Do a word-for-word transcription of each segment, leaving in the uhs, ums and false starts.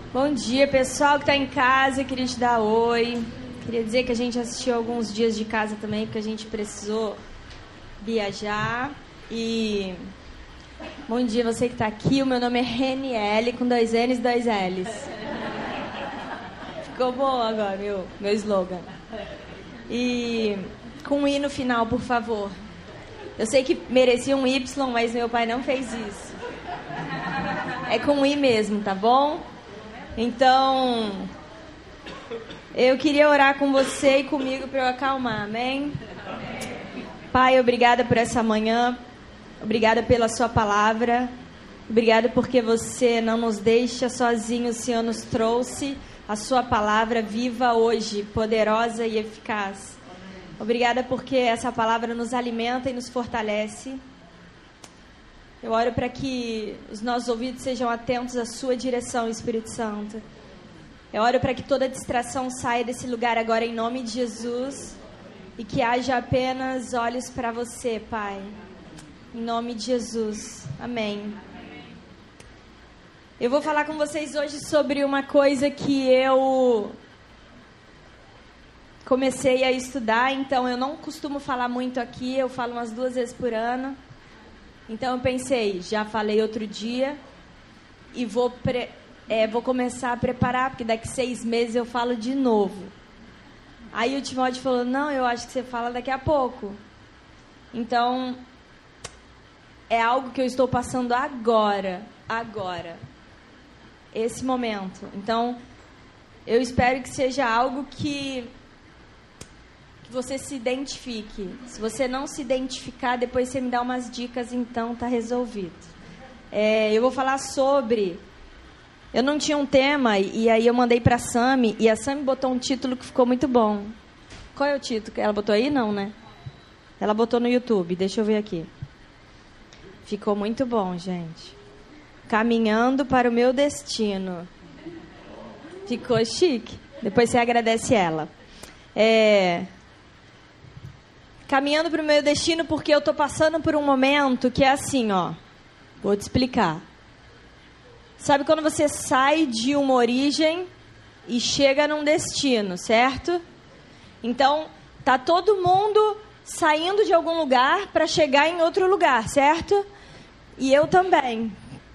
Bom dia, pessoal que está em casa. Queria te dar oi. Queria dizer que a gente assistiu alguns dias de casa também, porque a gente precisou viajar. E bom dia você que está aqui. O meu nome é Reniele, com dois N's e dois L's. Ficou bom agora, meu, meu slogan. E com um I no final, por favor. Eu sei que merecia um Y, mas meu pai não fez isso. É com um I mesmo, tá bom? Então, eu queria orar com você e comigo para eu acalmar, amém? Pai, obrigada por essa manhã. Obrigada pela sua palavra. Obrigada porque você não nos deixa sozinhos. O Senhor nos trouxe a sua palavra viva hoje, poderosa e eficaz. Obrigada porque essa palavra nos alimenta e nos fortalece. Eu oro para que os nossos ouvidos sejam atentos à sua direção, Espírito Santo. Eu oro para que toda distração saia desse lugar agora em nome de Jesus e que haja apenas olhos para você, Pai. Em nome de Jesus. Amém. Eu vou falar com vocês hoje sobre uma coisa que eu comecei a estudar, então eu não costumo falar muito aqui, eu falo umas duas vezes por ano. Então eu pensei, já falei outro dia e vou, pre, é, vou começar a preparar, porque daqui seis meses eu falo de novo. Aí o Timóteo falou, não, eu acho que você fala daqui a pouco. Então, é algo que eu estou passando agora, agora, esse momento. Então, eu espero que seja algo que... você se identifique. Se você não se identificar, depois você me dá umas dicas, então tá resolvido. É, eu vou falar sobre... Eu não tinha um tema, e aí eu mandei pra Sami, e a Sami botou um título que ficou muito bom. Qual é o título? Ela botou aí? Não, né? Ela botou no YouTube, deixa eu ver aqui. Ficou muito bom, gente. Caminhando para o meu destino. Ficou chique. Depois você agradece ela. É... Caminhando para o meu destino porque eu estou passando por um momento que é assim, ó. Vou te explicar. Sabe quando você sai de uma origem e chega num destino, certo? Então, tá todo mundo saindo de algum lugar para chegar em outro lugar, certo? E eu também.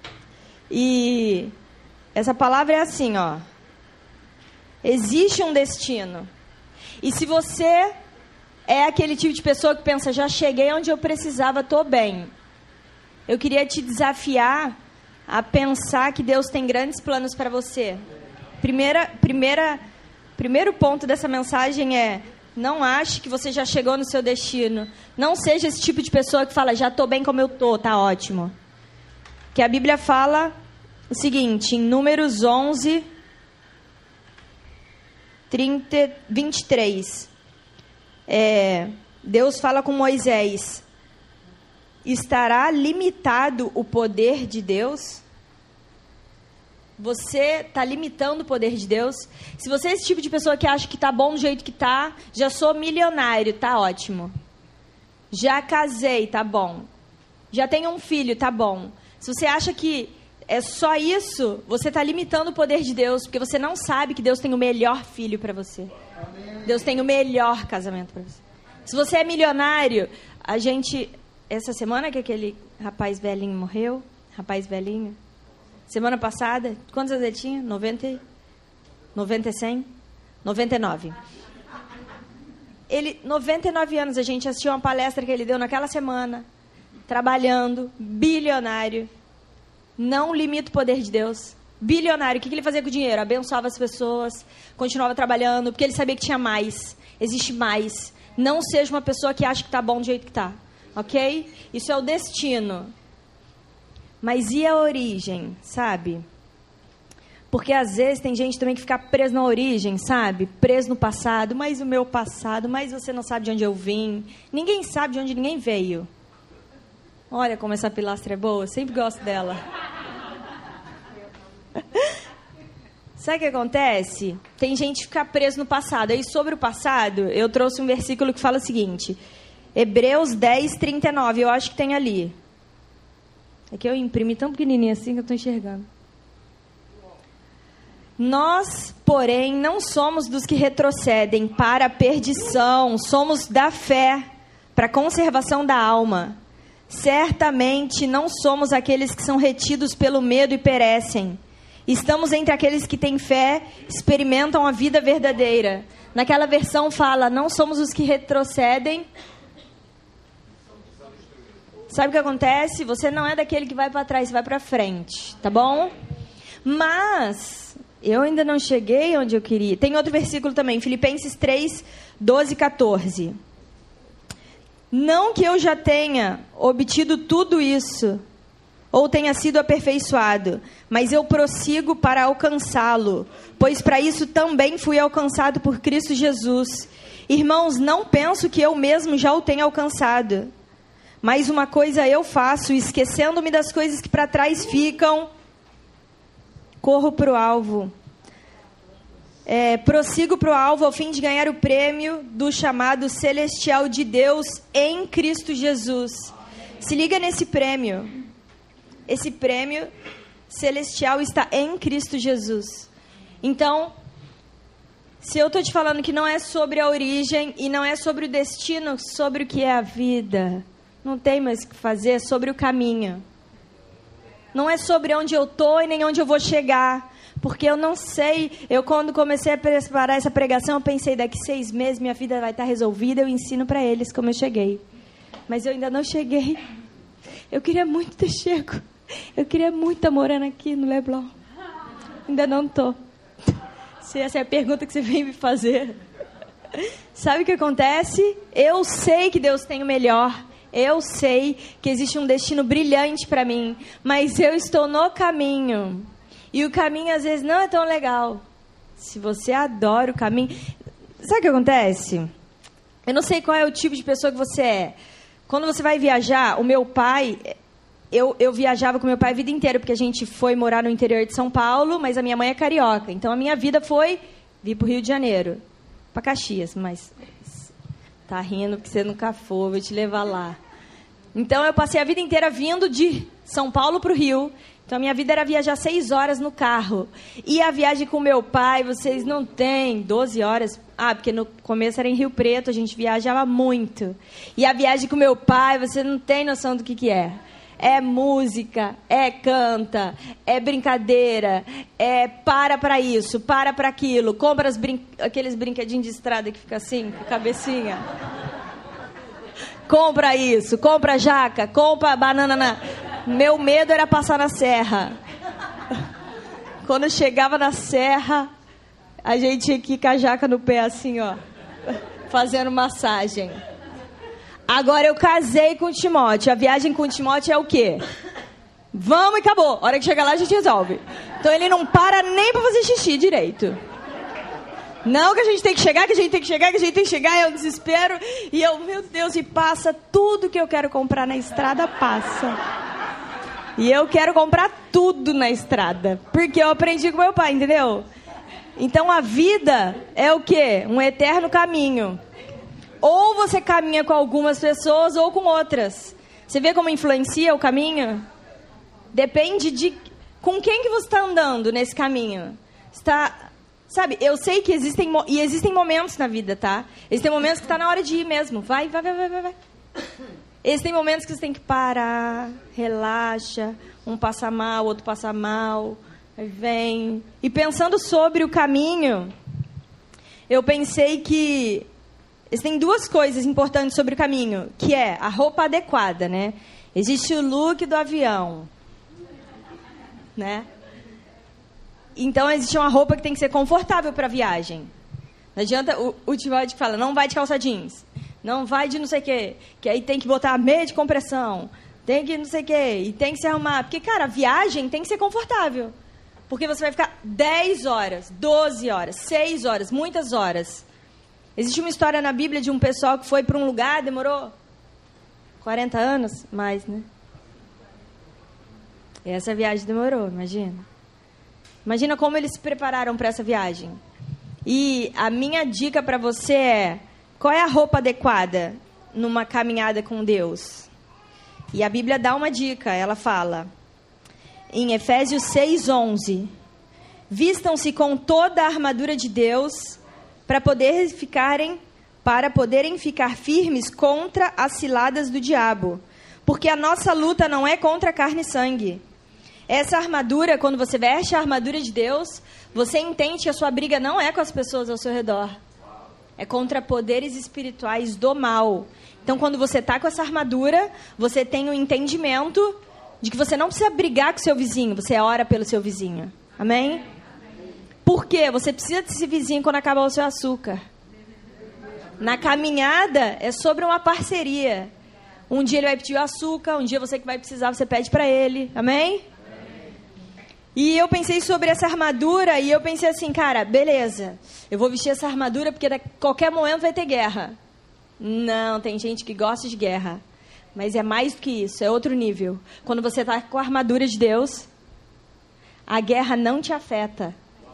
E essa palavra é assim, ó. Existe um destino. E se você... é aquele tipo de pessoa que pensa, já cheguei onde eu precisava, estou bem. Eu queria te desafiar a pensar que Deus tem grandes planos para você. Primeira, primeira, primeiro ponto dessa mensagem é, não ache que você já chegou no seu destino. Não seja esse tipo de pessoa que fala, já estou bem como eu estou, tá ótimo. Que a Bíblia fala o seguinte, em Números onze, trinta, vinte e três... É, Deus fala com Moisés, estará limitado o poder de Deus? Você está limitando o poder de Deus? Se você é esse tipo de pessoa que acha que está bom do jeito que está, já sou milionário, tá ótimo. Já casei, tá bom. Já tenho um filho, tá bom. Se você acha que é só isso, você está limitando o poder de Deus, porque você não sabe que Deus tem o melhor filho para você. Deus tem o melhor casamento para você. Se você é milionário, a gente... Essa semana que aquele rapaz velhinho morreu, rapaz velhinho, semana passada, quantos anos ele tinha? noventa, noventa, cem? noventa e nove. Ele, noventa e nove anos, a gente assistiu uma palestra que ele deu naquela semana, trabalhando, bilionário, não limita o poder de Deus. Bilionário, o que ele fazia com o dinheiro? Abençoava as pessoas, continuava trabalhando, porque ele sabia que tinha mais, existe mais. Não seja uma pessoa que acha que está bom do jeito que está, ok? Isso é o destino. Mas e a origem, sabe? Porque às vezes tem gente também que fica preso na origem, sabe? Preso no passado, mas o meu passado, mas você não sabe de onde eu vim. Ninguém sabe de onde ninguém veio. Olha como essa pilastra é boa, sempre gosto dela. Sabe o que acontece? Tem gente que fica preso no passado. Aí sobre o passado, eu trouxe um versículo que fala o seguinte. Hebreus dez, trinta e nove. Eu acho que tem ali. É que eu imprimi tão pequenininho assim que eu estou enxergando. Nós, porém, não somos dos que retrocedem para a perdição, somos da fé, para a conservação da alma. Certamente não somos aqueles que são retidos pelo medo e perecem. Estamos entre aqueles que têm fé, experimentam a vida verdadeira. Naquela versão fala, não somos os que retrocedem. Sabe o que acontece? Você não é daquele que vai para trás, você vai para frente, tá bom? Mas eu ainda não cheguei onde eu queria. Tem outro versículo também, Filipenses três, doze e quatorze. Não que eu já tenha obtido tudo isso, ou tenha sido aperfeiçoado, mas eu prossigo para alcançá-lo, pois para isso também fui alcançado por Cristo Jesus. Irmãos, não penso que eu mesmo já o tenha alcançado, mas uma coisa eu faço, esquecendo-me das coisas que para trás ficam, corro para o alvo. É, prossigo para o alvo ao fim de ganhar o prêmio do chamado celestial de Deus em Cristo Jesus. Se liga nesse prêmio. Esse prêmio celestial está em Cristo Jesus. Então, se eu estou te falando que não é sobre a origem e não é sobre o destino, sobre o que é a vida, não tem mais o que fazer, é sobre o caminho. Não é sobre onde eu estou e nem onde eu vou chegar. Porque eu não sei, eu quando comecei a preparar essa pregação, eu pensei, daqui seis meses minha vida vai estar resolvida, eu ensino para eles como eu cheguei. Mas eu ainda não cheguei. Eu queria muito ter chego. Eu queria muito estar morando aqui no Leblon. Ainda não estou. Se essa é a pergunta que você vem me fazer. Sabe o que acontece? Eu sei que Deus tem o melhor. Eu sei que existe um destino brilhante para mim. Mas eu estou no caminho. E o caminho, às vezes, não é tão legal. Se você adora o caminho... Sabe o que acontece? Eu não sei qual é o tipo de pessoa que você é. Quando você vai viajar, o meu pai... Eu, eu viajava com meu pai a vida inteira, porque a gente foi morar no interior de São Paulo, mas a minha mãe é carioca. Então, a minha vida foi vir para o Rio de Janeiro. Para Caxias, mas... Tá rindo porque você nunca foi, vou te levar lá. Então, eu passei a vida inteira vindo de São Paulo para o Rio... Então, a minha vida era viajar seis horas no carro. E a viagem com meu pai, vocês não têm doze horas. Ah, porque no começo era em Rio Preto, a gente viajava muito. E a viagem com meu pai, você não tem noção do que, que é. É música, é canta, é brincadeira, é para para isso, para para aquilo. Compra as brin... aqueles brinquedinhos de estrada que fica assim, com a cabecinha. Compra isso, compra jaca, compra banana na... Meu medo era passar na serra. Quando eu chegava na serra, a gente tinha que ir com a jaca no pé assim, ó, fazendo massagem. Agora eu casei com o Timóteo. A viagem com o Timóteo é o quê? Vamos e acabou. A hora que chegar lá a gente resolve. Então ele não para nem pra fazer xixi direito. Não, que a gente tem que chegar, que a gente tem que chegar, que a gente tem que chegar, é um desespero. E eu, meu Deus, e passa tudo que eu quero comprar na estrada, passa. E eu quero comprar tudo na estrada, porque eu aprendi com meu pai, entendeu? Então a vida é o quê? Um eterno caminho. Ou você caminha com algumas pessoas ou com outras. Você vê como influencia o caminho? Depende de com quem que você está andando nesse caminho. Está, sabe, eu sei que existem, e existem momentos na vida, tá? Existem momentos que está na hora de ir mesmo. Vai, vai, vai, vai, vai. vai. Existem momentos que você tem que parar, relaxa, um passa mal, outro passa mal, aí vem. E pensando sobre o caminho, eu pensei que existem duas coisas importantes sobre o caminho, que é a roupa adequada, né? Existe o look do avião, né? Então, existe uma roupa que tem que ser confortável para a viagem. Não adianta, o, o Timóteo fala, não vai de calça jeans. Não vai de não sei o quê, que aí tem que botar meia de compressão, tem que não sei o quê, e tem que se arrumar. Porque, cara, a viagem tem que ser confortável. Porque você vai ficar dez horas, doze horas, seis horas, muitas horas. Existe uma história na Bíblia de um pessoal que foi para um lugar, demorou quarenta anos, mais, né? E essa viagem demorou, imagina. Imagina como eles se prepararam para essa viagem. E a minha dica para você é... Qual é a roupa adequada numa caminhada com Deus? E a Bíblia dá uma dica, ela fala, em Efésios seis, onze, Vistam-se com toda a armadura de Deus para poder ficarem, para poderem ficar firmes contra as ciladas do diabo. Porque a nossa luta não é contra carne e sangue. Essa armadura, quando você veste a armadura de Deus, você entende que a sua briga não é com as pessoas ao seu redor. É contra poderes espirituais do mal. Então, quando você está com essa armadura, você tem o entendimento de que você não precisa brigar com o seu vizinho, você ora pelo seu vizinho. Amém? Por quê? Você precisa desse vizinho quando acabar o seu açúcar. Na caminhada, é sobre uma parceria. Um dia ele vai pedir o açúcar, um dia você que vai precisar, você pede para ele. Amém? E eu pensei sobre essa armadura e eu pensei assim, cara, beleza, eu vou vestir essa armadura porque a qualquer momento vai ter guerra. Não, tem gente que gosta de guerra, mas é mais do que isso, é outro nível. Quando você está com a armadura de Deus, a guerra não te afeta.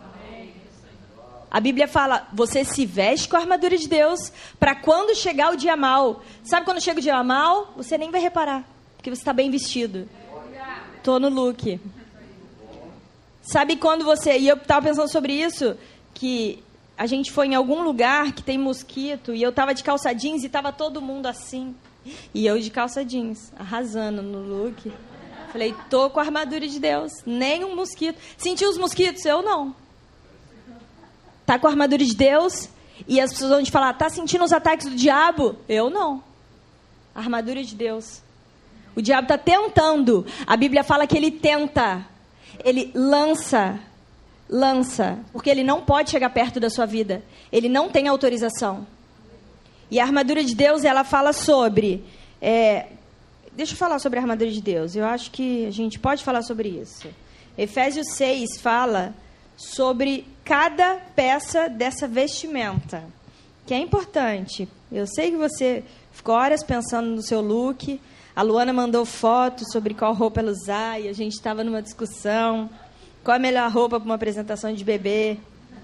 A Bíblia fala, você se veste com a armadura de Deus para quando chegar o dia mal. Sabe quando chega o dia mal? Você nem vai reparar, porque você está bem vestido. Tô no look. Sabe quando você... E eu estava pensando sobre isso, que a gente foi em algum lugar que tem mosquito, e eu estava de calça jeans e estava todo mundo assim. E eu de calça jeans, arrasando no look. Falei, tô com a armadura de Deus. Nem um mosquito. Sentiu os mosquitos? Eu não. Tá com a armadura de Deus, e as pessoas vão te falar, tá sentindo os ataques do diabo? Eu não. A armadura de Deus. O diabo está tentando. A Bíblia fala que ele tenta. Ele lança, lança, porque ele não pode chegar perto da sua vida. Ele não tem autorização. E a armadura de Deus, ela fala sobre... É, deixa eu falar sobre a armadura de Deus. Eu acho que a gente pode falar sobre isso. Efésios seis fala sobre cada peça dessa vestimenta, que é importante. Eu sei que você ficou horas pensando no seu look. A Luana mandou fotos sobre qual roupa ela usar e a gente estava numa discussão. Qual a melhor roupa para uma apresentação de bebê?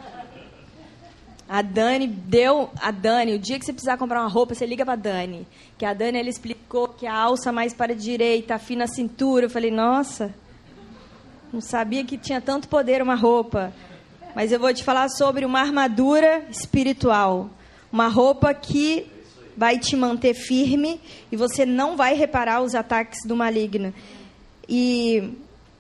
A Dani deu... A Dani, o dia que você precisar comprar uma roupa, você liga para a Dani. Que a Dani, ela explicou que a alça mais para a direita, afina a cintura. Eu falei, nossa, não sabia que tinha tanto poder uma roupa. Mas eu vou te falar sobre uma armadura espiritual. Uma roupa que... vai te manter firme e você não vai reparar os ataques do maligno. E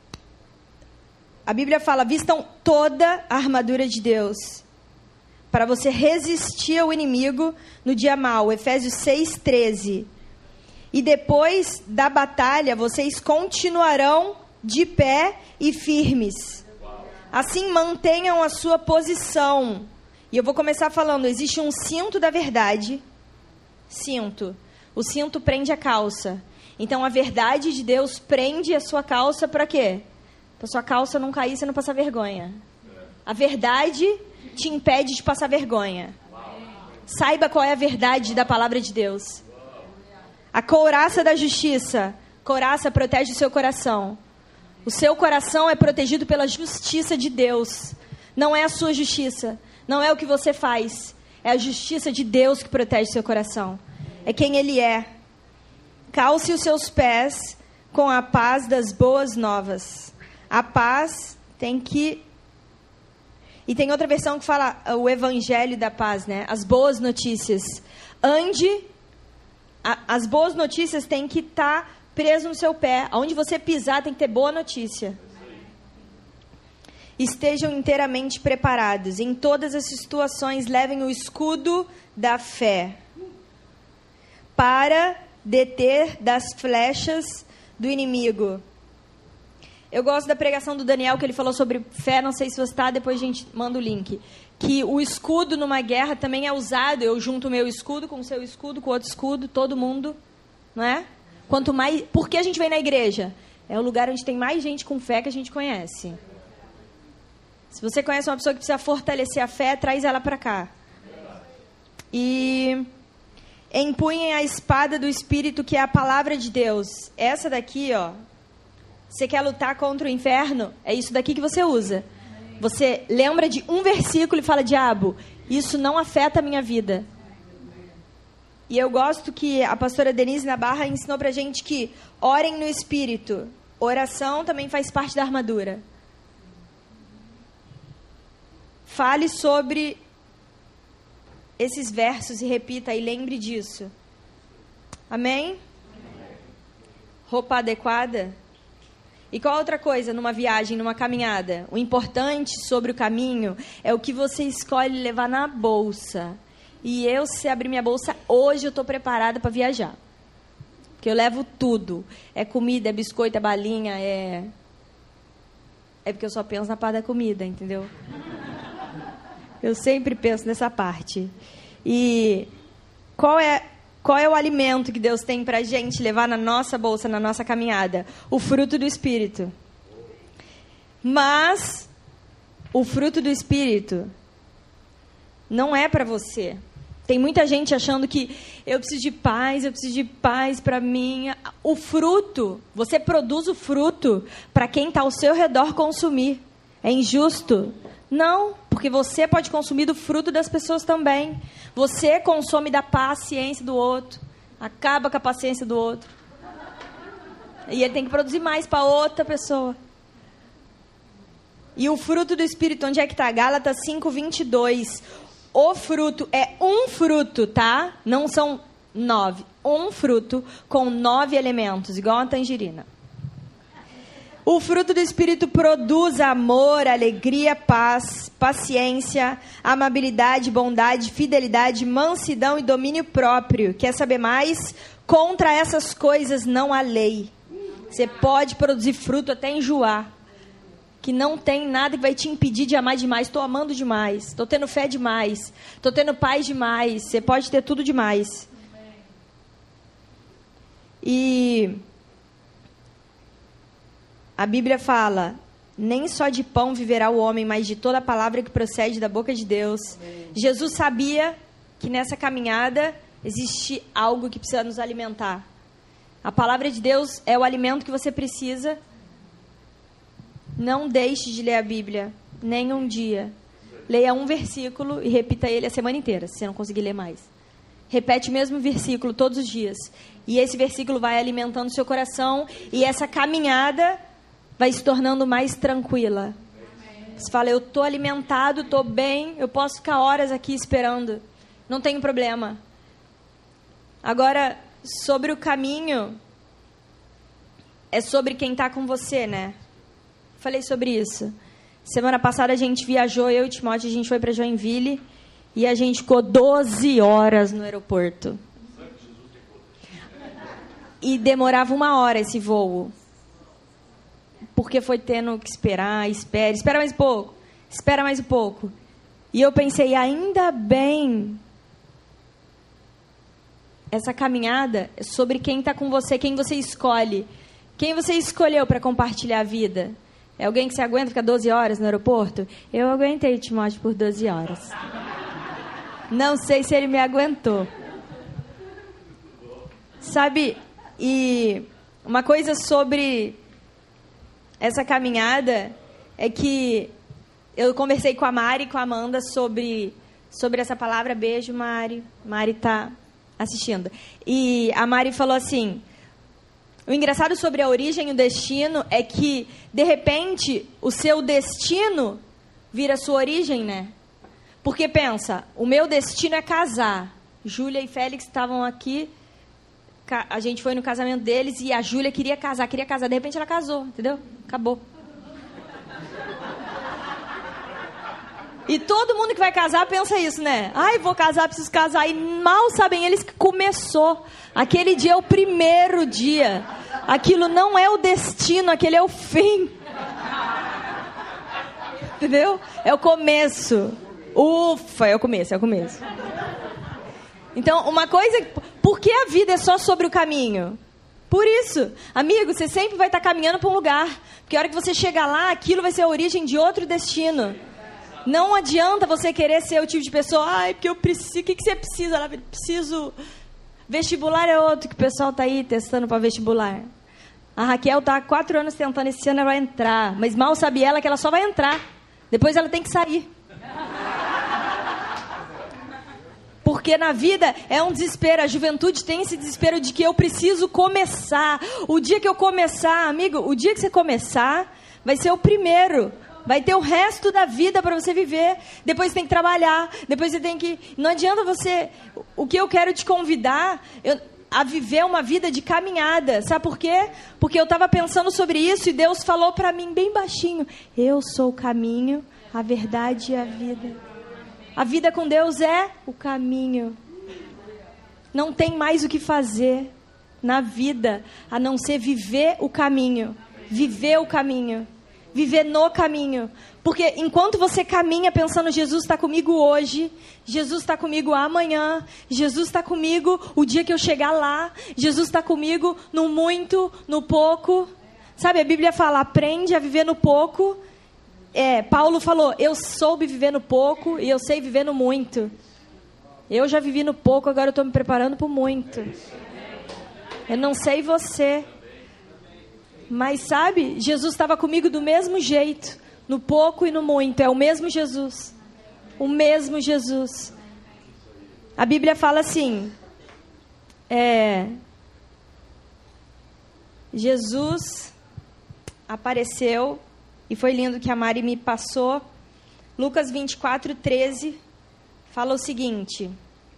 a Bíblia fala, vistam toda a armadura de Deus para você resistir ao inimigo no dia mau. Efésios seis, treze. E depois da batalha, vocês continuarão de pé e firmes. Assim, mantenham a sua posição. E eu vou começar falando, existe um cinto da verdade. Cinto. O cinto prende a calça. Então, a verdade de Deus prende a sua calça para quê? Para sua calça não cair e você não passar vergonha. A verdade te impede de passar vergonha. Saiba qual é a verdade da palavra de Deus. A couraça da justiça. Couraça protege o seu coração. O seu coração é protegido pela justiça de Deus. Não é a sua justiça. Não é o que você faz. É a justiça de Deus que protege seu coração. É quem Ele é. Calce os seus pés com a paz das boas novas. A paz tem que... E tem outra versão que fala o evangelho da paz, né? As boas notícias. Ande... A, as boas notícias têm que estar tá preso no seu pé. Aonde você pisar tem que ter boa notícia. Estejam inteiramente preparados. Em todas as situações, levem o escudo da fé para deter das flechas do inimigo. Eu gosto da pregação do Daniel, que ele falou sobre fé, não sei se você está, depois a gente manda o link. Que o escudo numa guerra também é usado, eu junto o meu escudo com o seu escudo, com o outro escudo, todo mundo, não é? Quanto mais... Por que a gente vem na igreja? É o lugar onde tem mais gente com fé que a gente conhece. Se você conhece uma pessoa que precisa fortalecer a fé, traz ela para cá. E empunhem a espada do Espírito, que é a palavra de Deus. Essa daqui, ó. Você quer lutar contra o inferno? É isso daqui que você usa. Você lembra de um versículo e fala, diabo, isso não afeta a minha vida. E eu gosto que a pastora Denise Nabarra ensinou pra gente que orem no Espírito. Oração também faz parte da armadura. fale sobre esses versos e repita e lembre disso. Amém? Roupa adequada? E qual outra coisa numa viagem, numa caminhada? O importante sobre o caminho é o que você escolhe levar na bolsa. E eu, se abrir minha bolsa, hoje eu estou preparada para viajar. Porque eu levo tudo. É comida, é biscoito, é balinha, é... É porque eu só penso na parte da comida, entendeu? Eu sempre penso nessa parte. E qual é... Qual é o alimento que Deus tem para a gente levar na nossa bolsa, na nossa caminhada? O fruto do Espírito. Mas o fruto do Espírito não é para você. Tem muita gente achando que eu preciso de paz, eu preciso de paz para mim. O fruto, você produz o fruto para quem está ao seu redor consumir. É injusto? Não, porque você pode consumir do fruto das pessoas também. Você consome da paciência do outro. Acaba com a paciência do outro. E ele tem que produzir mais para outra pessoa. E o fruto do Espírito, onde é que está? Gálatas cinco, vinte e dois. O fruto é um fruto, tá? Não são nove. Um fruto com nove elementos, igual a tangerina. O fruto do Espírito produz amor, alegria, paz, paciência, amabilidade, bondade, fidelidade, mansidão e domínio próprio. Quer saber mais? Contra essas coisas não há lei. Você pode produzir fruto até enjoar. Que não tem nada que vai te impedir de amar demais. Estou amando demais. Estou tendo fé demais. Estou tendo paz demais. Você pode ter tudo demais. E... a Bíblia fala, nem só de pão viverá o homem, mas de toda a palavra que procede da boca de Deus. Amém. Jesus sabia que nessa caminhada existe algo que precisa nos alimentar. A palavra de Deus é o alimento que você precisa. Não deixe de ler a Bíblia, nem um dia. Leia um versículo e repita ele a semana inteira, se você não conseguir ler mais. Repete o mesmo versículo todos os dias. E esse versículo vai alimentando o seu coração e essa caminhada vai se tornando mais tranquila. Você fala, eu estou alimentado, estou bem, eu posso ficar horas aqui esperando. Não tem problema. Agora, sobre o caminho, é sobre quem está com você, né? Falei sobre isso. Semana passada a gente viajou, eu e Timóteo, a gente foi para Joinville e a gente ficou doze horas no aeroporto. E demorava uma hora esse voo. Porque foi tendo que esperar, espera, espera mais um pouco, espera mais um pouco. E eu pensei, ainda bem, essa caminhada é sobre quem está com você, quem você escolhe. Quem você escolheu para compartilhar a vida? É alguém que você aguenta ficar doze horas no aeroporto? Eu aguentei o Timóteo por doze horas. Não sei se ele me aguentou. Sabe, e uma coisa sobre... essa caminhada é que eu conversei com a Mari e com a Amanda sobre, sobre essa palavra. Beijo, Mari. Mari está assistindo. E a Mari falou assim, o engraçado sobre a origem e o destino é que, de repente, o seu destino vira a sua origem, né? Porque pensa, o meu destino é casar. Júlia e Félix estavam aqui, a gente foi no casamento deles e a Júlia queria casar, queria casar. De repente ela casou, entendeu? Acabou. E todo mundo que vai casar pensa isso, né? Ai, vou casar, preciso casar. E mal sabem eles que começou. Aquele dia é o primeiro dia. Aquilo não é o destino, aquele é o fim. Entendeu? É o começo. Ufa, é o começo, é o começo. Então, uma coisa... Por que a vida é só sobre o caminho? Por isso, amigo, você sempre vai estar caminhando para um lugar. Porque a hora que você chegar lá, aquilo vai ser a origem de outro destino. Não adianta você querer ser o tipo de pessoa... Ai, porque eu preciso... O que, que você precisa? Ela preciso... Vestibular é outro que o pessoal está aí testando para vestibular. A Raquel está há quatro anos tentando, esse ano ela vai entrar. Mas mal sabe ela que ela só vai entrar. Depois ela tem que sair. Porque na vida é um desespero. A juventude tem esse desespero de que eu preciso começar. O dia que eu começar, amigo, o dia que você começar, vai ser o primeiro. Vai ter o resto da vida para você viver. Depois você tem que trabalhar. Depois você tem que... Não adianta você... O que eu quero te convidar eu... a viver uma vida de caminhada. Sabe por quê? Porque eu estava pensando sobre isso e Deus falou para mim bem baixinho. Eu sou o caminho, a verdade e a vida. A vida com Deus é o caminho. Não tem mais o que fazer na vida a não ser viver o caminho. Viver o caminho. Viver no caminho. Porque enquanto você caminha pensando, Jesus está comigo hoje, Jesus está comigo amanhã, Jesus está comigo o dia que eu chegar lá, Jesus está comigo no muito, no pouco. Sabe, a Bíblia fala, aprende a viver no pouco. É, Paulo falou, eu soube viver no pouco e eu sei viver no muito. Eu já vivi no pouco, agora eu estou me preparando para o muito. Eu não sei você. Mas sabe, Jesus estava comigo do mesmo jeito, no pouco e no muito, é o mesmo Jesus, o mesmo Jesus. A Bíblia fala assim, é, Jesus apareceu, e foi lindo que a Mari me passou, Lucas vinte e quatro, treze, fala o seguinte...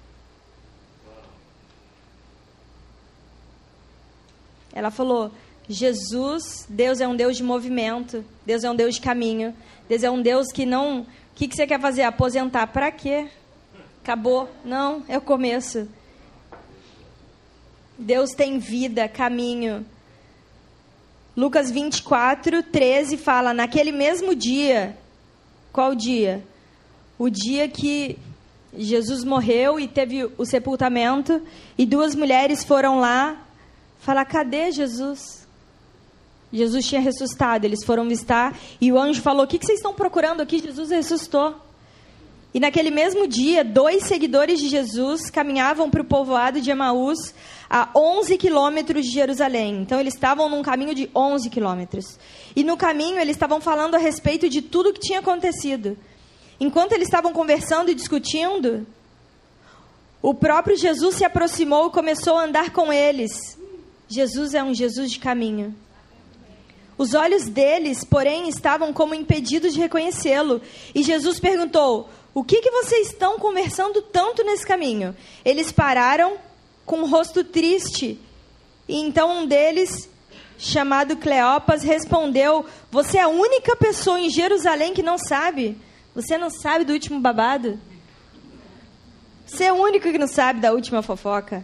Ela falou... Jesus, Deus é um Deus de movimento, Deus é um Deus de caminho, Deus é um Deus que não... O que, que você quer fazer? Aposentar? Para quê? Acabou? Não, é o começo. Deus tem vida, caminho. Lucas vinte e quatro, treze fala, naquele mesmo dia, qual dia? O dia que Jesus morreu e teve o sepultamento, e duas mulheres foram lá falar, cadê Jesus? Jesus tinha ressuscitado, eles foram visitar, e o anjo falou, o que, que vocês estão procurando aqui? Jesus ressuscitou. E naquele mesmo dia, dois seguidores de Jesus caminhavam para o povoado de Emaús, a onze quilômetros de Jerusalém. Então, eles estavam num caminho de onze quilômetros. E no caminho, eles estavam falando a respeito de tudo o que tinha acontecido. Enquanto eles estavam conversando e discutindo, o próprio Jesus se aproximou e começou a andar com eles. Jesus é um Jesus de caminho. Os olhos deles, porém, estavam como impedidos de reconhecê-lo. E Jesus perguntou, o que, que vocês estão conversando tanto nesse caminho? Eles pararam com um rosto triste. E então um deles, chamado Cleopas, respondeu, você é a única pessoa em Jerusalém que não sabe? Você não sabe do último babado? Você é o único que não sabe da última fofoca?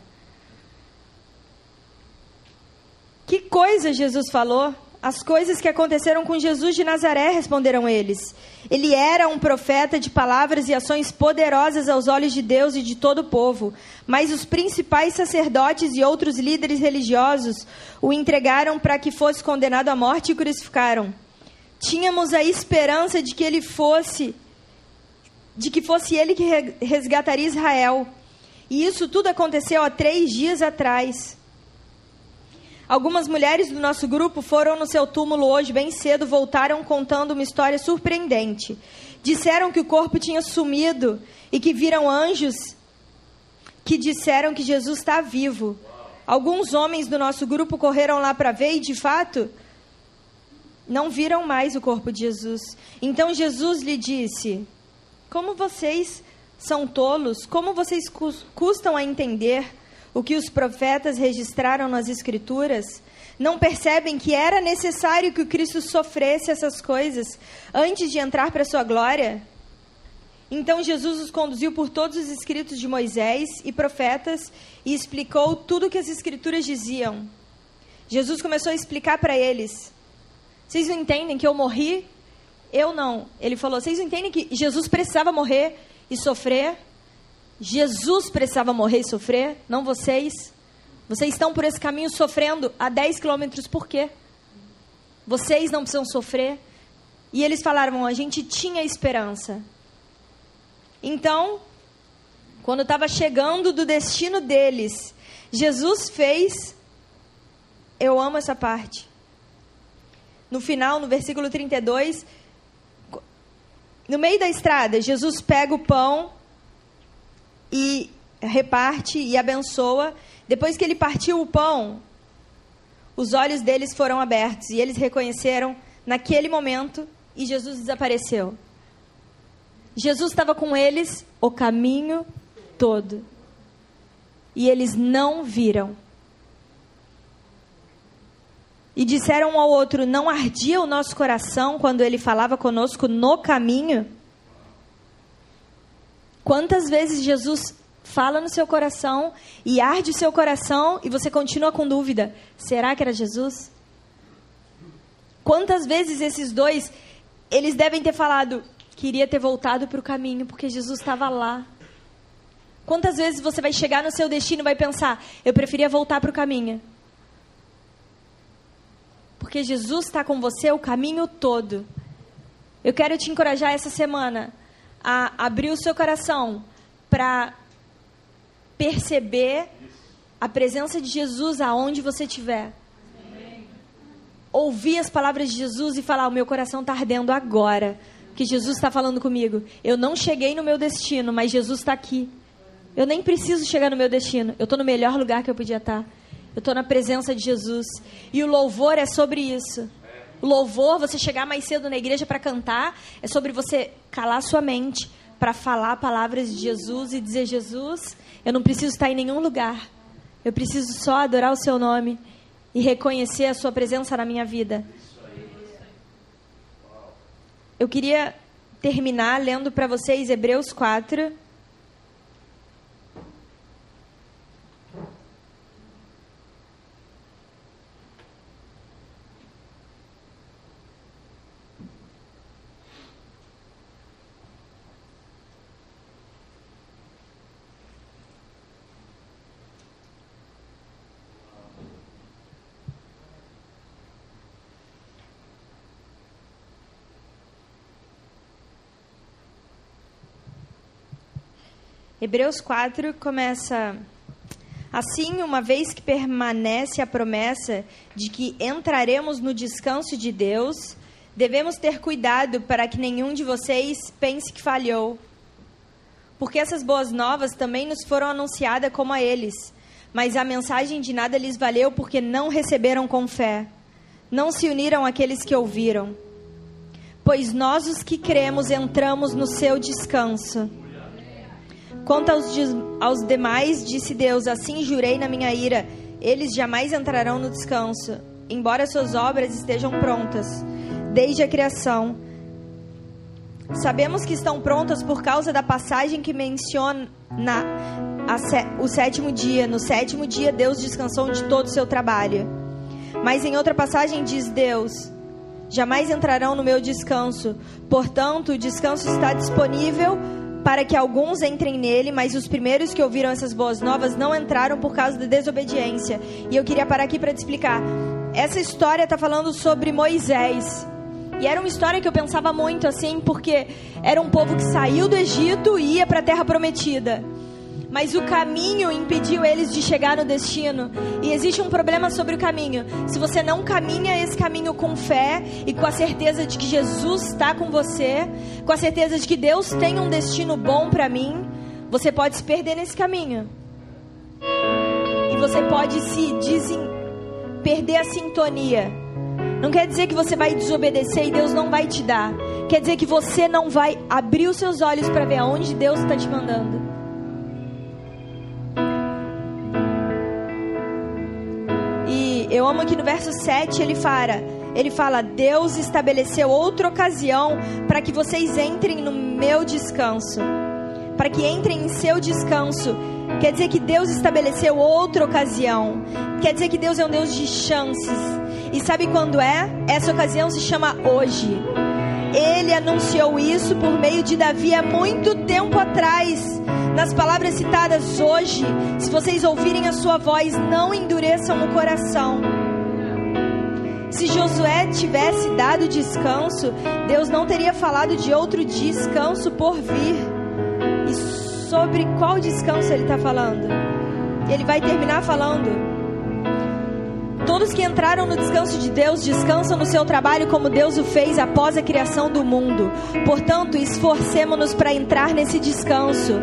Que coisa Jesus falou? As coisas que aconteceram com Jesus de Nazaré, responderam eles. Ele era um profeta de palavras e ações poderosas aos olhos de Deus e de todo o povo. Mas os principais sacerdotes e outros líderes religiosos o entregaram para que fosse condenado à morte e o crucificaram. Tínhamos a esperança de que ele fosse, de que fosse ele que resgataria Israel. E isso tudo aconteceu há três dias atrás. Algumas mulheres do nosso grupo foram no seu túmulo hoje bem cedo, voltaram contando uma história surpreendente. Disseram que o corpo tinha sumido e que viram anjos que disseram que Jesus está vivo. Alguns homens do nosso grupo correram lá para ver e, de fato, não viram mais o corpo de Jesus. Então Jesus lhe disse, como vocês são tolos, como vocês custam a entender o que os profetas registraram nas Escrituras? Não percebem que era necessário que o Cristo sofresse essas coisas antes de entrar para a sua glória? Então Jesus os conduziu por todos os escritos de Moisés e profetas e explicou tudo o que as Escrituras diziam. Jesus começou a explicar para eles. Vocês não entendem que eu morri? Eu não. Ele falou, vocês não entendem que Jesus precisava morrer e sofrer? Jesus precisava morrer e sofrer, não vocês. Vocês estão por esse caminho sofrendo a dez quilômetros, por quê? Vocês não precisam sofrer. E eles falaram, a gente tinha esperança. Então, quando estava chegando do destino deles, Jesus fez, eu amo essa parte. No final, no versículo trinta e dois, no meio da estrada, Jesus pega o pão e reparte e abençoa. Depois que ele partiu o pão, os olhos deles foram abertos e eles reconheceram naquele momento e Jesus desapareceu. Jesus estava com eles o caminho todo. E eles não viram. E disseram um ao outro: não ardia o nosso coração quando ele falava conosco no caminho? Quantas vezes Jesus fala no seu coração e arde o seu coração e você continua com dúvida: será que era Jesus? Quantas vezes esses dois, eles devem ter falado: queria ter voltado para o caminho, porque Jesus estava lá. Quantas vezes você vai chegar no seu destino e vai pensar: eu preferia voltar para o caminho? Porque Jesus está com você o caminho todo. Eu quero te encorajar essa semana a abrir o seu coração para perceber a presença de Jesus aonde você estiver. Ouvir as palavras de Jesus e falar: o meu coração está ardendo agora, que Jesus está falando comigo. Eu não cheguei no meu destino, mas Jesus está aqui. Eu nem preciso chegar no meu destino. Eu estou no melhor lugar que eu podia estar. Eu estou na presença de Jesus. E o louvor é sobre isso. O louvor, você chegar mais cedo na igreja para cantar, é sobre você calar sua mente para falar palavras de Jesus e dizer: Jesus, eu não preciso estar em nenhum lugar. Eu preciso só adorar o seu nome e reconhecer a sua presença na minha vida. Eu queria terminar lendo para vocês Hebreus quatro. Hebreus quatro começa assim: uma vez que permanece a promessa de que entraremos no descanso de Deus, devemos ter cuidado para que nenhum de vocês pense que falhou. Porque essas boas novas também nos foram anunciadas como a eles, mas a mensagem de nada lhes valeu porque não receberam com fé, não se uniram àqueles que ouviram. Pois nós, os que cremos, entramos no seu descanso. Quanto aos, aos demais, disse Deus: assim jurei na minha ira, eles jamais entrarão no descanso, embora suas obras estejam prontas, desde a criação. Sabemos que estão prontas por causa da passagem que menciona a, o sétimo dia. No sétimo dia, Deus descansou de todo o seu trabalho. Mas em outra passagem diz Deus: jamais entrarão no meu descanso. Portanto, o descanso está disponível para que alguns entrem nele, mas os primeiros que ouviram essas boas novas não entraram por causa da desobediência. E eu queria parar aqui para te explicar. Essa história está falando sobre Moisés. E era uma história que eu pensava muito assim, porque era um povo que saiu do Egito e ia para a Terra Prometida. Mas o caminho impediu eles de chegar no destino. E existe um problema sobre o caminho. Se você não caminha esse caminho com fé e com a certeza de que Jesus está com você, com a certeza de que Deus tem um destino bom para mim, você pode se perder nesse caminho. E você pode se desen... perder a sintonia. Não quer dizer que você vai desobedecer e Deus não vai te dar. Quer dizer que você não vai abrir os seus olhos para ver aonde Deus está te mandando. Eu amo que no verso sete ele fala, ele fala: Deus estabeleceu outra ocasião para que vocês entrem no meu descanso. Para que entrem em seu descanso. Quer dizer que Deus estabeleceu outra ocasião. Quer dizer que Deus é um Deus de chances. E sabe quando é? Essa ocasião se chama hoje. Ele anunciou isso por meio de Davi há muito tempo atrás. Nas palavras citadas hoje: se vocês ouvirem a sua voz, não endureçam o coração. Se Josué tivesse dado descanso, Deus não teria falado de outro descanso por vir. E sobre qual descanso ele está falando? Ele vai terminar falando: todos que entraram no descanso de Deus descansam no seu trabalho como Deus o fez após a criação do mundo. Portanto, esforcemo-nos para entrar nesse descanso.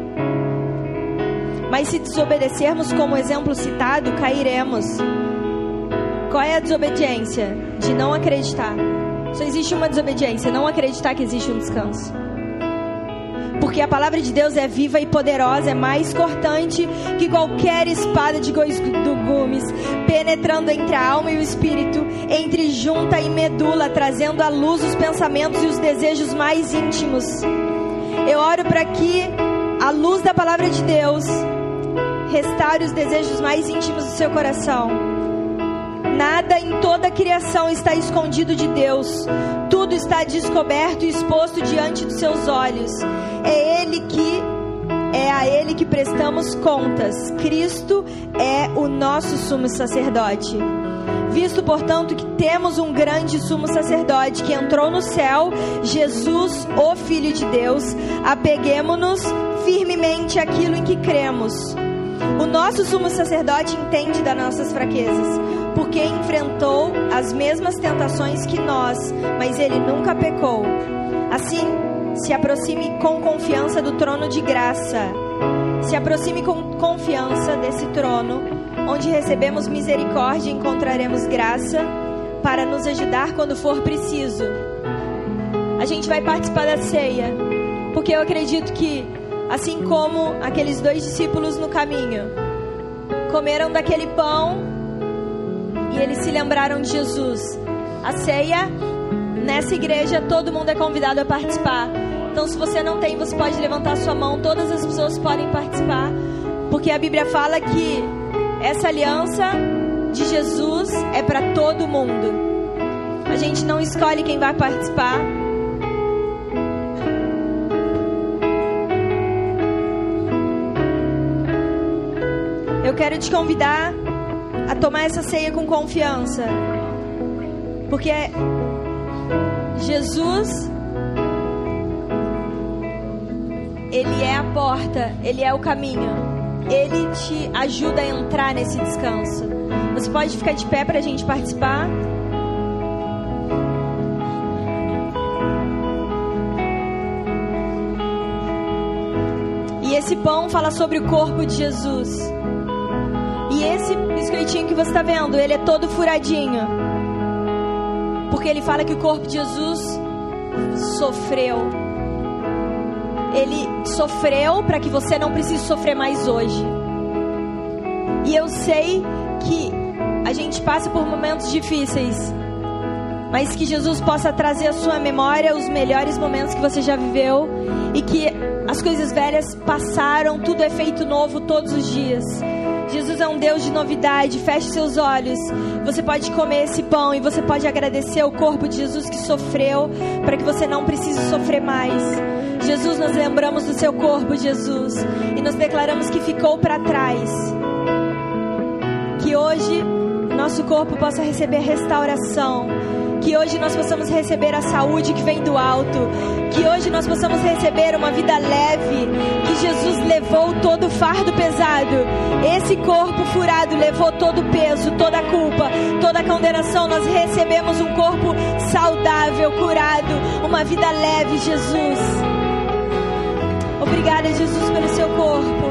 Mas se desobedecermos como exemplo citado, cairemos. Qual é a desobediência? De não acreditar. Só existe uma desobediência, não acreditar que existe um descanso. Porque a palavra de Deus é viva e poderosa, é mais cortante que qualquer espada de dois gumes, penetrando entre a alma e o espírito, entre junta e medula, trazendo à luz os pensamentos e os desejos mais íntimos. Eu oro para que a luz da palavra de Deus restaure os desejos mais íntimos do seu coração. Nada em toda a criação está escondido de Deus. Tudo está descoberto e exposto diante dos seus olhos. É Ele que é a Ele que prestamos contas. Cristo é o nosso sumo sacerdote. Visto, portanto, que temos um grande sumo sacerdote que entrou no céu, Jesus, o Filho de Deus, apeguemo-nos firmemente àquilo em que cremos. O nosso sumo sacerdote entende das nossas fraquezas, porque enfrentou as mesmas tentações que nós, mas ele nunca pecou. Assim, se aproxime com confiança do trono de graça. Se aproxime com confiança desse trono, onde recebemos misericórdia e encontraremos graça para nos ajudar quando for preciso. A gente vai participar da ceia, porque eu acredito que, assim como aqueles dois discípulos no caminho comeram daquele pão e eles se lembraram de Jesus, a ceia, nessa igreja, todo mundo é convidado a participar. Então, se você não tem, você pode levantar sua mão. Todas as pessoas podem participar, porque a Bíblia fala que essa aliança de Jesus é para todo mundo. A gente não escolhe quem vai participar. Eu quero te convidar a tomar essa ceia com confiança, porque Jesus, Ele é a porta, Ele é o caminho, Ele te ajuda a entrar nesse descanso. Você pode ficar de pé para a gente participar? E esse pão fala sobre o corpo de Jesus. E esse biscoitinho que você está vendo, ele é todo furadinho, porque ele fala que o corpo de Jesus sofreu. Ele sofreu para que você não precise sofrer mais hoje. E eu sei que a gente passa por momentos difíceis, mas que Jesus possa trazer à sua memória os melhores momentos que você já viveu, e que as coisas velhas passaram, tudo é feito novo todos os dias. Jesus é um Deus de novidade. Feche seus olhos. Você pode comer esse pão e você pode agradecer o corpo de Jesus que sofreu para que você não precise sofrer mais. Jesus, nós lembramos do seu corpo, Jesus, e nos declaramos que ficou para trás. Que hoje nosso corpo possa receber restauração. Que hoje nós possamos receber a saúde que vem do alto. Que hoje nós possamos receber uma vida leve. Que Jesus levou todo o fardo pesado. Esse corpo furado levou todo o peso, toda a culpa, toda a condenação. Nós recebemos um corpo saudável, curado, uma vida leve, Jesus. Obrigada, Jesus, pelo seu corpo.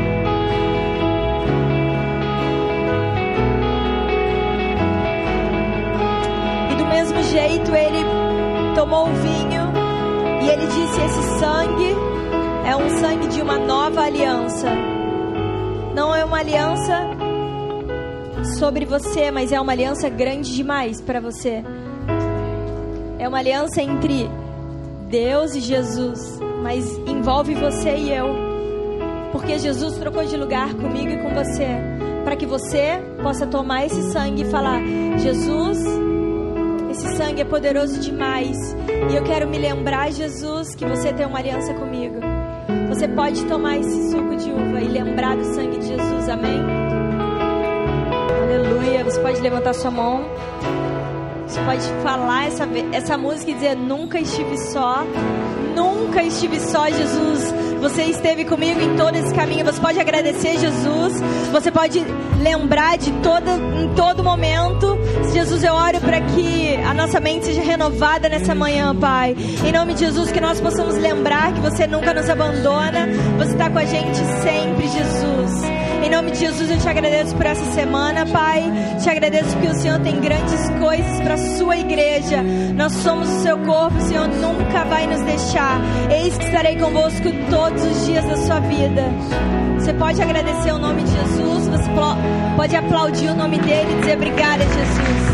Do mesmo jeito, ele tomou o vinho e ele disse: esse sangue é um sangue de uma nova aliança. Não é uma aliança sobre você, mas é uma aliança grande demais para você. É uma aliança entre Deus e Jesus, mas envolve você e eu, porque Jesus trocou de lugar comigo e com você, para que você possa tomar esse sangue e falar: Jesus, esse sangue é poderoso demais, e eu quero me lembrar, Jesus, que você tem uma aliança comigo. Você pode tomar esse suco de uva e lembrar do sangue de Jesus, amém? Aleluia. Você pode levantar sua mão. Você pode falar essa, essa música e dizer: nunca estive só. Nunca estive só, Jesus. Você esteve comigo em todo esse caminho. Você pode agradecer, Jesus. Você pode lembrar de todo, em todo momento. Jesus, eu oro para que a nossa mente seja renovada nessa manhã, Pai. Em nome de Jesus, que nós possamos lembrar que você nunca nos abandona. Você está com a gente sempre, Jesus. Em nome de Jesus, eu te agradeço por essa semana, Pai. Te agradeço porque o Senhor tem grandes coisas para a sua igreja. Nós somos o seu corpo, o Senhor nunca vai nos deixar. Eis que estarei convosco todos os dias da sua vida. Você pode agradecer o nome de Jesus, você pode aplaudir o nome dele e dizer obrigada, Jesus.